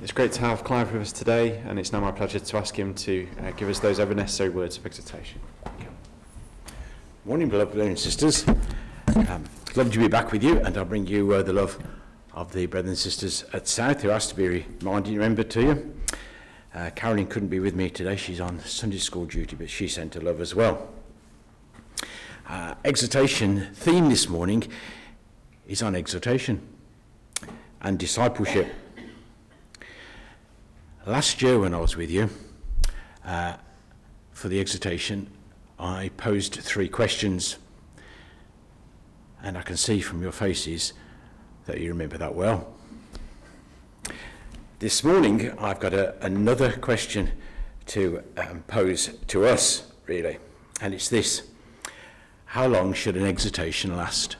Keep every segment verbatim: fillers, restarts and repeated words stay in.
It's great to have Clive with us today, and it's now my pleasure to ask him to uh, give us those ever necessary words of exhortation. Morning, beloved brothers and sisters. Um, it's lovely to be back with you, and I'll bring you uh, the love of the brothers and sisters at South who asked to be reminded and remembered to you. Uh, Caroline couldn't be with me today. She's on Sunday school duty, but she sent her love as well. Uh, exhortation theme this morning is on exhortation and discipleship. Last year when I was with you uh, for the exhortation, I posed three questions, and I can see from your faces that you remember that well. This morning I've got a, another question to um, pose to us, really, and it's this: how long should an exhortation last?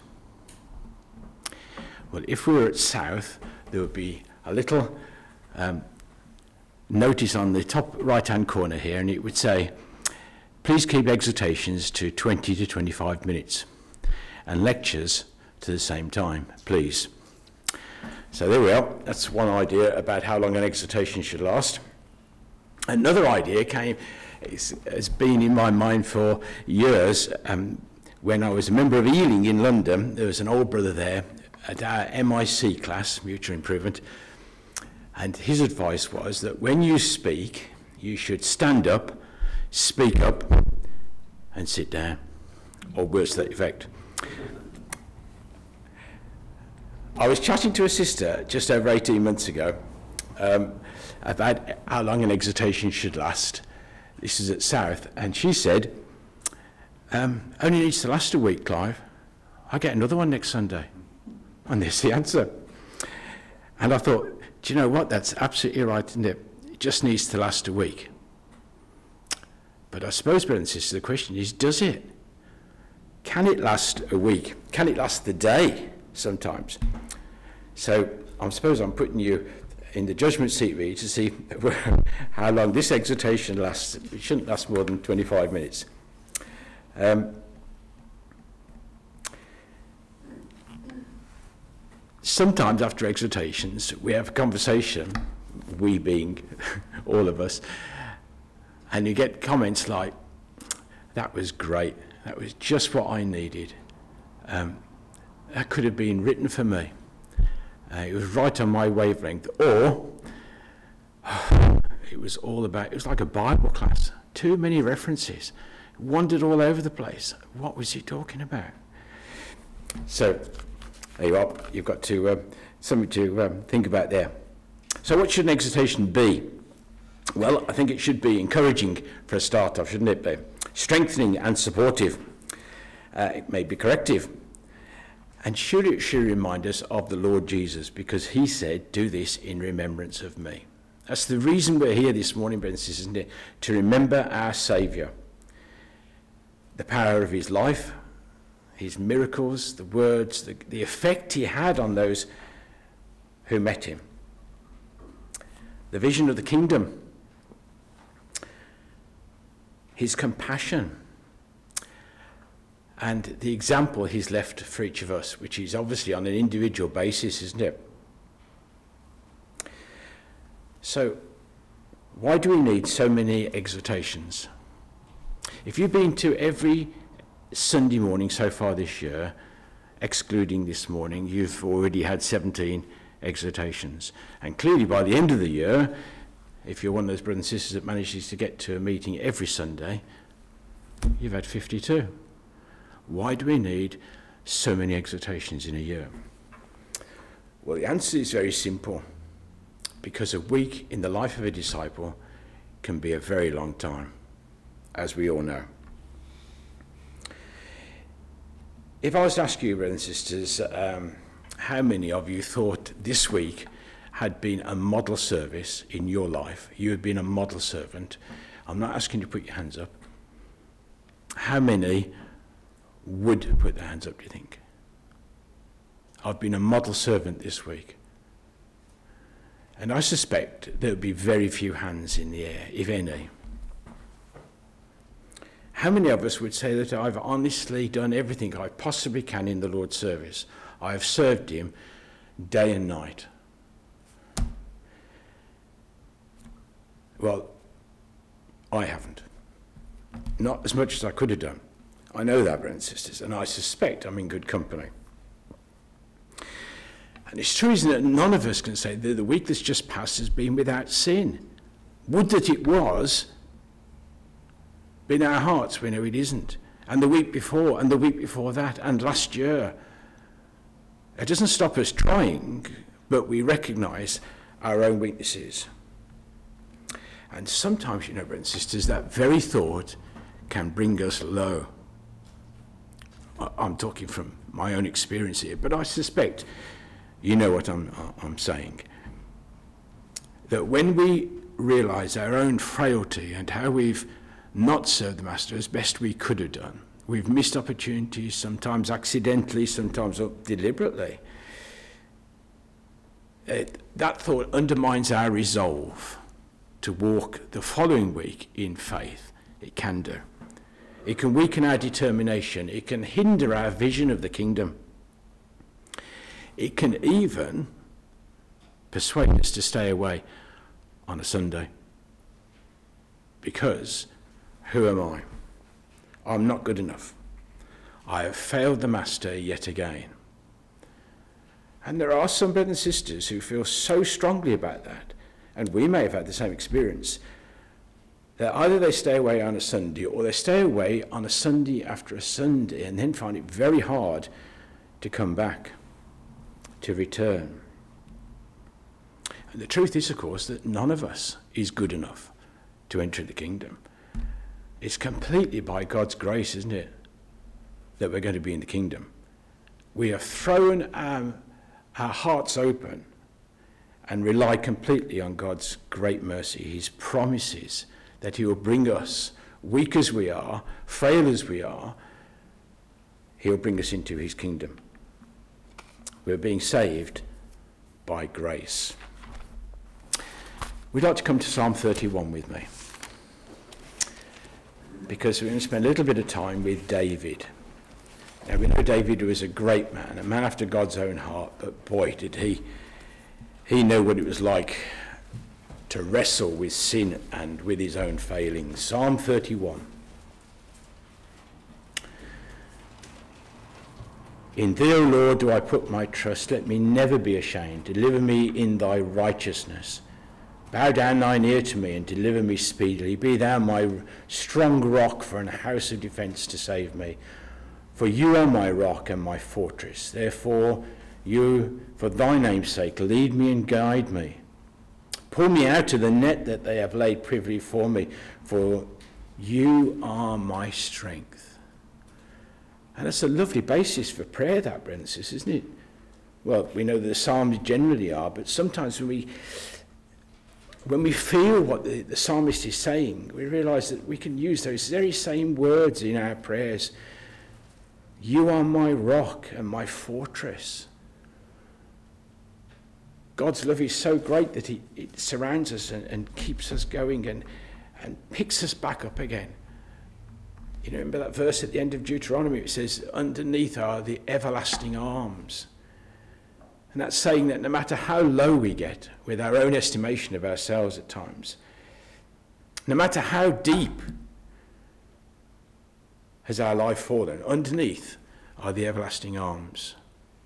Well, if we were at South, there would be a little um, notice on the top right hand corner here, and it would say, please keep exhortations to twenty to twenty-five minutes and lectures to the same time, please. So there we are. That's one idea about how long an exhortation should last. Another idea came, has been in my mind for years. Um, when I was a member of Ealing in London, there was an old brother there at our M I C class, Mutual Improvement, and his advice was that when you speak, you should stand up, speak up, and sit down, or words to that effect. I was chatting to a sister just over eighteen months ago um, about how long an exhortation should last. This is at South, and she said, um, only needs to last a week, Clive. I'll get another one next Sunday. And there's the answer. And I thought, do you know what? That's absolutely right, isn't it? It just needs to last a week. But I suppose, brothers and sisters, the question is, does it? Can it last a week? Can it last the day sometimes? So I suppose I'm putting you in the judgment seat, really, to see how long this exhortation lasts. It shouldn't last more than twenty-five minutes. Um, Sometimes after exhortations, we have a conversation, we being all of us, and you get comments like, that was great, that was just what I needed. Um, that could have been written for me. Uh, it was right on my wavelength. Or, oh, it was all about, it was like a Bible class, too many references, wandered all over the place. What was he talking about? So, there you are. You've got to um, something to um, think about there. So what should an exhortation be? Well, I think it should be encouraging for a start off, shouldn't it be? Strengthening and supportive. Uh, it may be corrective. And should it should remind us of the Lord Jesus, because he said, do this in remembrance of me. That's the reason we're here this morning, brothers and sisters, isn't it? To remember our Saviour. The power of his life, his miracles, the words, the, the effect he had on those who met him. The vision of the kingdom, his compassion, and the example he's left for each of us, which is obviously on an individual basis, isn't it? So, why do we need so many exhortations? If you've been to every Sunday morning so far this year, excluding this morning, you've already had seventeen exhortations. And clearly by the end of the year, if you're one of those brothers and sisters that manages to get to a meeting every Sunday, you've had fifty-two. Why do we need so many exhortations in a year? Well, the answer is very simple. Because a week in the life of a disciple can be a very long time, as we all know. If I was to ask you, brothers and sisters, um, how many of you thought this week had been a model service in your life? You had been a model servant. I'm not asking you to put your hands up. How many would put their hands up, do you think? I've been a model servant this week. And I suspect there would be very few hands in the air, if any. How many of us would say that I've honestly done everything I possibly can in the Lord's service? I have served him day and night. Well, I haven't. Not as much as I could have done. I know that, brothers and sisters, and I suspect I'm in good company. And it's true, isn't it? None of us can say that the week that's just passed has been without sin. Would that it was, but in our hearts we know it isn't. And the week before, and the week before that, and last year. It doesn't stop us trying, but we recognise our own weaknesses. And sometimes, you know, brothers and sisters, that very thought can bring us low. I'm talking from my own experience here, but I suspect you know what I'm, I'm saying. That when we realise our own frailty and how we've not served the Master as best we could have done, we've missed opportunities, sometimes accidentally, sometimes deliberately, it, that thought undermines our resolve to walk the following week in faith. It can do. It can weaken our determination. It can hinder our vision of the kingdom. It can even persuade us to stay away on a Sunday. Because who am I? I'm not good enough. I have failed the Master yet again. And there are some brothers and sisters who feel so strongly about that, and we may have had the same experience, that either they stay away on a Sunday or they stay away on a Sunday after a Sunday and then find it very hard to come back, to return. And the truth is, of course, that none of us is good enough to enter the kingdom. It's completely by God's grace, isn't it, that we're going to be in the kingdom. We have thrown our, our hearts open and rely completely on God's great mercy, his promises that he will bring us, weak as we are, frail as we are, he'll bring us into his kingdom. We're being saved by grace. We'd like to come to Psalm thirty-one with me, because we're going to spend a little bit of time with David. Now, we know David was a great man, a man after God's own heart, but boy, did he, he know what it was like to wrestle with sin and with his own failings. Psalm thirty-one. In thee, O Lord, do I put my trust. Let me never be ashamed. Deliver me in thy righteousness. Bow down thine ear to me and deliver me speedily. Be thou my strong rock for an house of defence to save me. For you are my rock and my fortress. Therefore, you, for thy name's sake, lead me and guide me. Pull me out of the net that they have laid privily for me, for you are my strength. And that's a lovely basis for prayer, that, brothers and sisters, isn't it? Well, we know that the Psalms generally are, but sometimes when we when we feel what the, the psalmist is saying, we realise that we can use those very same words in our prayers. You are my rock and my fortress. God's love is so great that he, it surrounds us and, and keeps us going and, and picks us back up again. You know, remember that verse at the end of Deuteronomy? It says, underneath are the everlasting arms. And that's saying that no matter how low we get with our own estimation of ourselves at times, no matter how deep has our life fallen, underneath are the everlasting arms.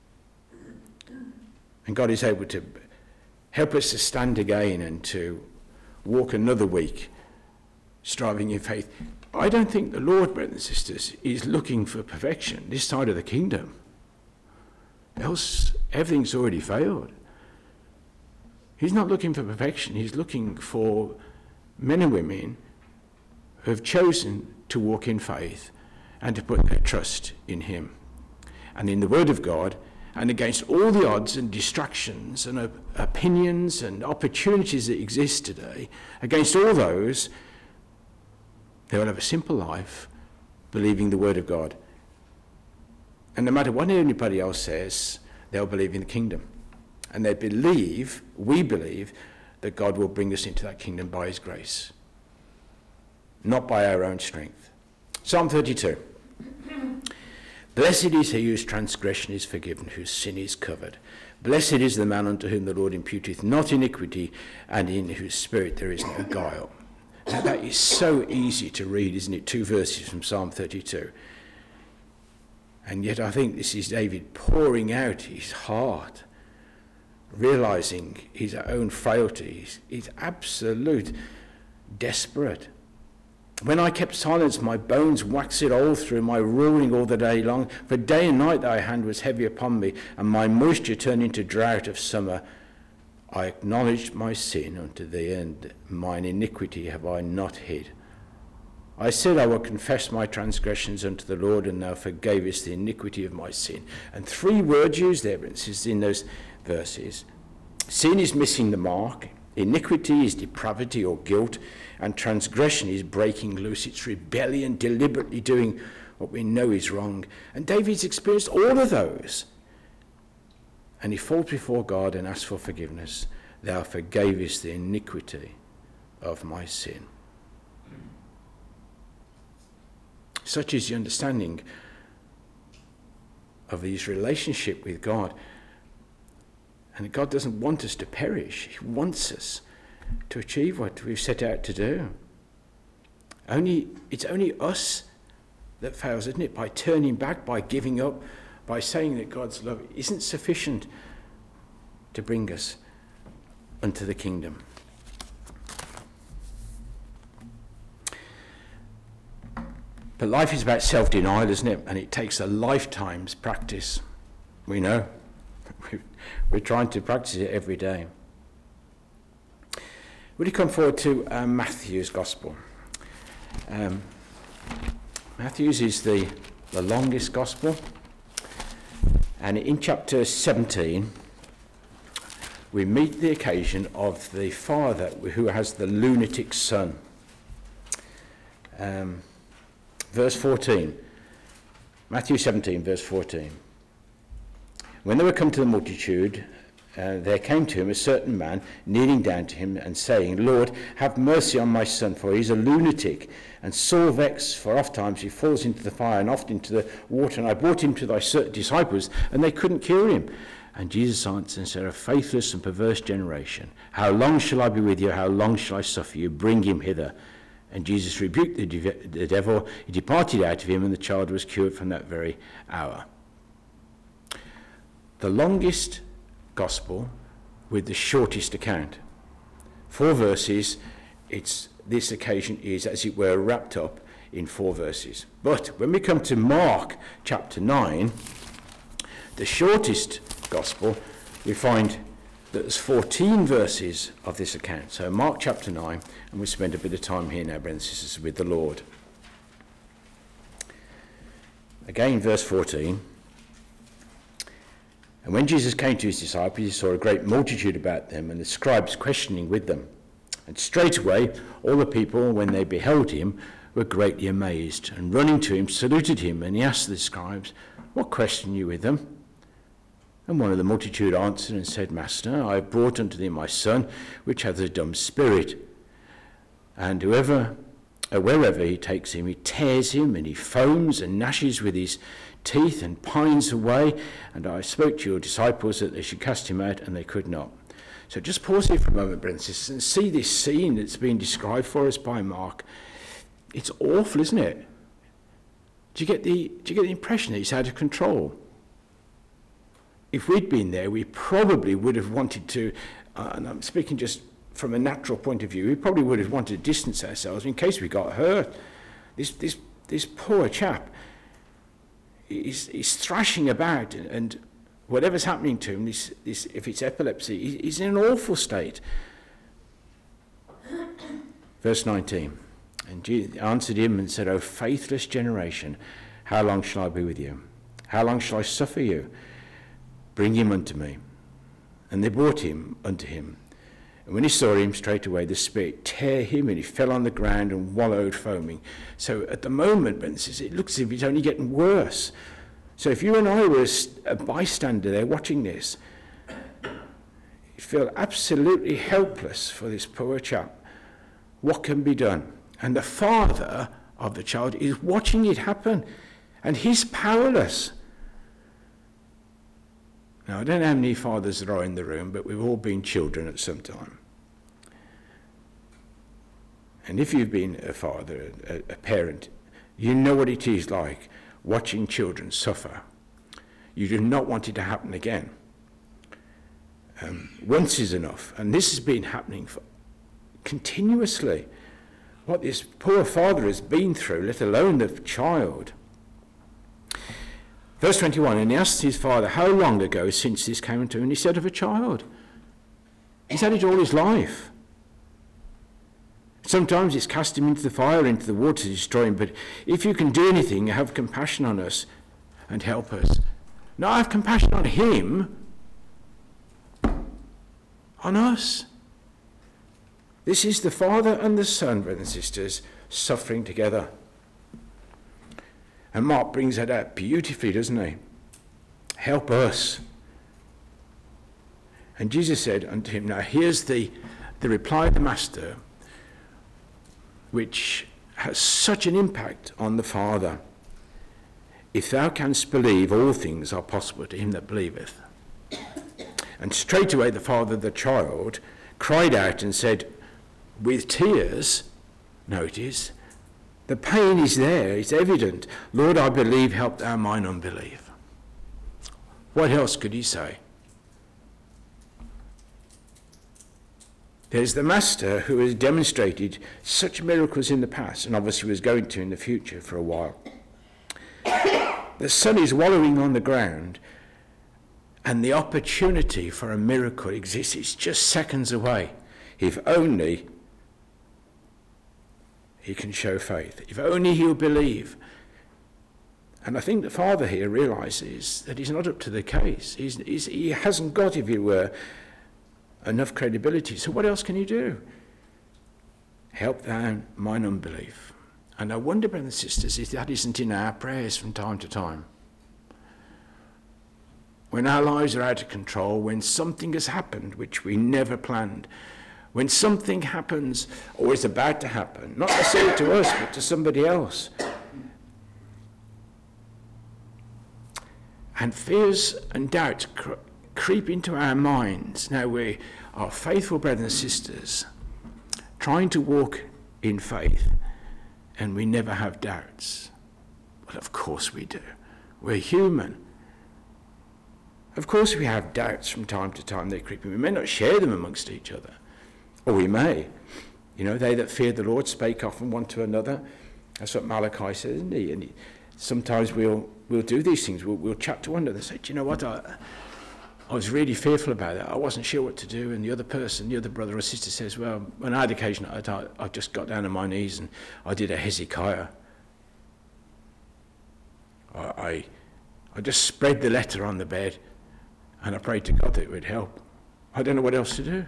And God is able to help us to stand again and to walk another week striving in faith. I don't think the Lord, brothers and sisters, is looking for perfection this side of the kingdom. Else, everything's already failed. He's not looking for perfection. He's looking for men and women who have chosen to walk in faith and to put their trust in him and in the Word of God, and against all the odds and distractions and op- opinions and opportunities that exist today, against all those, they will have a simple life believing the Word of God. And no matter what anybody else says, they'll believe in the kingdom. And they believe, we believe, that God will bring us into that kingdom by his grace, not by our own strength. Psalm thirty-two. Blessed is he whose transgression is forgiven, whose sin is covered. Blessed is the man unto whom the Lord imputeth not iniquity, and in whose spirit there is no guile. Now that is so easy to read, isn't it? Two verses from Psalm thirty-two. And yet I think this is David pouring out his heart, realizing his own frailties, his absolute desperate. When I kept silence, my bones waxed old through my roaring all the day long. For day and night thy hand was heavy upon me, and my moisture turned into drought of summer. I acknowledged my sin unto thee, and mine iniquity have I not hid. I said, I will confess my transgressions unto the Lord, and thou forgavest the iniquity of my sin. And three words used there, Francis, in those verses. Sin is missing the mark. Iniquity is depravity or guilt, and transgression is breaking loose. It's rebellion, deliberately doing what we know is wrong. And David's experienced all of those. And he falls before God and asks for forgiveness. Thou forgavest the iniquity of my sin. Such is the understanding of his relationship with God. And God doesn't want us to perish. He wants us to achieve what we've set out to do. Only it's only us that fails, isn't it? By turning back, by giving up, by saying that God's love isn't sufficient to bring us unto the kingdom. But life is about self-denial, isn't it? And it takes a lifetime's practice. We know. We're trying to practice it every day. Would you come forward to uh, Matthew's Gospel? Um, Matthew's is the, the longest Gospel. And in chapter seventeen, we meet the occasion of the father who has the lunatic son. Um, verse fourteen. Matthew seventeen, verse fourteen. When they were come to the multitude, uh, there came to him a certain man, kneeling down to him and saying, Lord, have mercy on my son, for he is a lunatic, and sore vexed, for oft times he falls into the fire and oft into the water. And I brought him to thy disciples, and they couldn't cure him. And Jesus answered and said, a faithless and perverse generation, how long shall I be with you? How long shall I suffer you? Bring him hither. And Jesus rebuked the, de- the devil. He departed out of him, and the child was cured from that very hour. The longest gospel with the shortest account. Four verses. It's this occasion is, as it were, wrapped up in four verses. But when we come to Mark chapter nine, the shortest gospel, we find that there's fourteen verses of this account. So Mark chapter nine, and we spend a bit of time here now, brothers and sisters, with the Lord. Again, verse fourteen. And when Jesus came to his disciples, he saw a great multitude about them, and the scribes questioning with them. And straightway all the people, when they beheld him, were greatly amazed, and running to him, saluted him. And he asked the scribes, what question you with them? And one of the multitude answered and said, Master, I have brought unto thee my son, which hath a dumb spirit. And whoever, uh, wherever he takes him, he tears him, and he foams and gnashes with his teeth and pines away. And I spoke to your disciples that they should cast him out, and they could not. So just pause here for a moment, brothers and sisters, and see this scene that's been described for us by Mark. It's awful, isn't it? Do you get the, do you get the impression that it's out of control? If we'd been there, we probably would have wanted to, uh, and I'm speaking just from a natural point of view, we probably would have wanted to distance ourselves in case we got hurt. This this this poor chap is is thrashing about, and, and whatever's happening to him, this, this if it's epilepsy, he, he's in an awful state. Verse nineteen. And Jesus answered him and said, O faithless generation, how long shall I be with you? How long shall I suffer you? Bring him unto me. And they brought him unto him. And when he saw him, straightway the spirit tear him, and he fell on the ground and wallowed foaming. So at the moment, Ben says, it looks as if it's only getting worse. So if you and I were a bystander there watching this, you'd feel absolutely helpless for this poor chap. What can be done? And the father of the child is watching it happen, and he's powerless. Now, I don't know how many fathers there are in the room, but we've all been children at some time. And if you've been a father, a, a parent, you know what it is like watching children suffer. You do not want it to happen again. Um, once is enough. And this has been happening for continuously. What this poor father has been through, let alone the child. Verse twenty-one, and he asked his father, how long ago since this came to him? And he said, of a child. He's had it all his life. Sometimes it's cast him into the fire, into the water to destroy him. But if you can do anything, have compassion on us and help us. Not have compassion on him, on us. This is the Father and the Son, brothers and sisters, suffering together. And Mark brings that out beautifully, doesn't he? Help us. And Jesus said unto him, now here's the, the reply of the Master, which has such an impact on the Father. If thou canst believe, all things are possible to him that believeth. And straightway the father of the child cried out and said, with tears, notice, the pain is there, it's evident. Lord, I believe, help thou mine unbelief. What else could he say? There's the Master who has demonstrated such miracles in the past, and obviously was going to in the future for a while. The Son is wallowing on the ground, and the opportunity for a miracle exists. It's just seconds away. If only he can show faith. If only he'll believe. And I think the Father here realizes that he's not up to the case. He's, he's, he hasn't got, if you were, enough credibility. So what else can he do? Help thou mine unbelief. And I wonder, brothers and sisters, if that isn't in our prayers from time to time. When our lives are out of control, when something has happened which we never planned, when something happens or is about to happen, not necessarily to us, but to somebody else, and fears and doubts cre- creep into our minds. Now we are faithful brothers and sisters, trying to walk in faith, and we never have doubts. Well, of course we do. We're human. Of course we have doubts from time to time. They creep in. We may not share them amongst each other, or we may. You know, they that feared the Lord spake often one to another. That's what Malachi says, isn't he? And he, sometimes we'll we'll do these things. We'll, we'll chat to one another and say, do you know what? I, I was really fearful about that. I wasn't sure what to do. And the other person, the other brother or sister says, well, on our occasion, I, I, I just got down on my knees and I did a Hezekiah. I, I, I just spread the letter on the bed and I prayed to God that it would help. I don't know what else to do.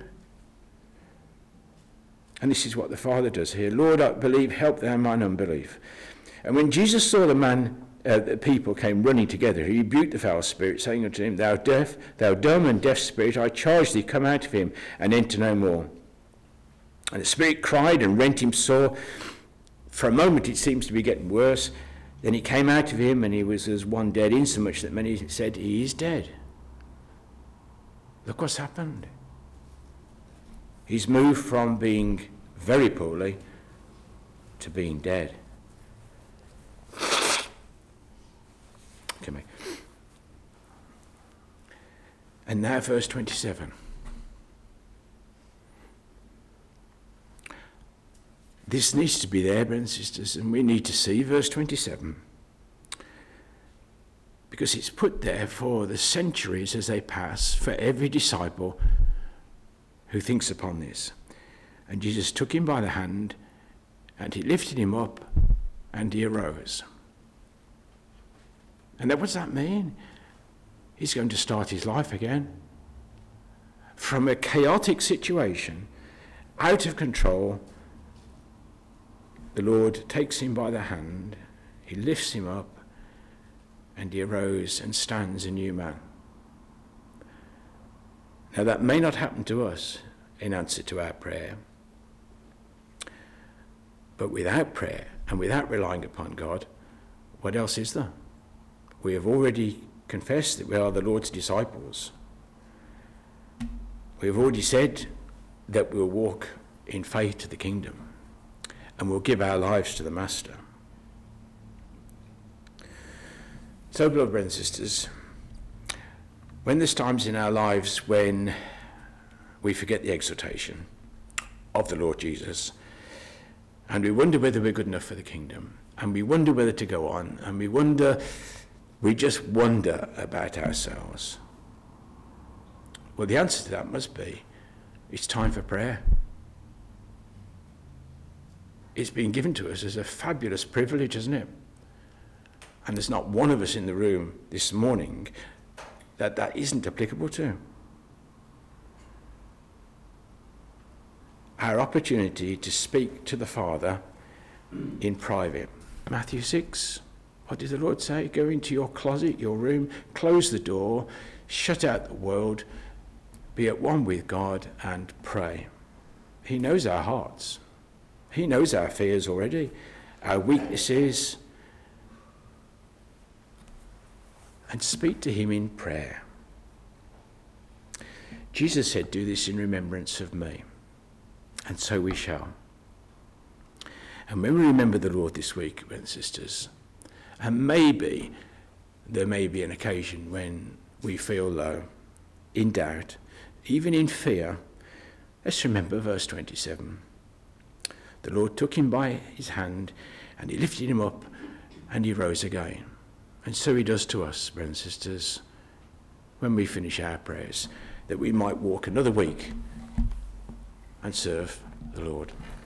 And this is what the Father does here. Lord, I believe, help thou mine unbelief. And when Jesus saw the man, uh, the people came running together, he rebuked the foul spirit, saying unto him, Thou deaf, thou dumb and deaf spirit, I charge thee, come out of him, and enter no more. And the spirit cried and rent him sore. For a moment it seems to be getting worse. Then he came out of him, and he was as one dead, insomuch that many said, He is dead. Look what's happened. He's moved from being very poorly to being dead. Come here. And now verse twenty-seven. This needs to be there, brothers and sisters, and we need to see verse twenty-seven. Because it's put there for the centuries as they pass, for every disciple who thinks upon this. And Jesus took him by the hand, and he lifted him up, and he arose. And then what does that mean? He's going to start his life again. From a chaotic situation, out of control, the Lord takes him by the hand, he lifts him up, and he arose and stands a new man. Now that may not happen to us in answer to our prayer, but without prayer and without relying upon God, what else is there? We have already confessed that we are the Lord's disciples. We've already said that we'll walk in faith to the kingdom and we'll give our lives to the Master. So, beloved brothers and sisters, when there's times in our lives when we forget the exhortation of the Lord Jesus, and we wonder whether we're good enough for the kingdom, and we wonder whether to go on, and we wonder, we just wonder about ourselves. Well, the answer to that must be, it's time for prayer. It's been given to us as a fabulous privilege, isn't it? And there's not one of us in the room this morning that that isn't applicable to. Our opportunity to speak to the Father in private. Matthew six, what did the Lord say? Go into your closet, your room, close the door, shut out the world, be at one with God and pray. He knows our hearts. He knows our fears already, our weaknesses. And speak to him in prayer. Jesus said, do this in remembrance of me. And so we shall. And when we remember the Lord this week, brothers and sisters, and maybe there may be an occasion when we feel low, in doubt, even in fear, let's remember verse twenty-seven. The Lord took him by his hand and he lifted him up and he rose again. And so he does to us, brothers and sisters, when we finish our prayers, that we might walk another week and serve the Lord.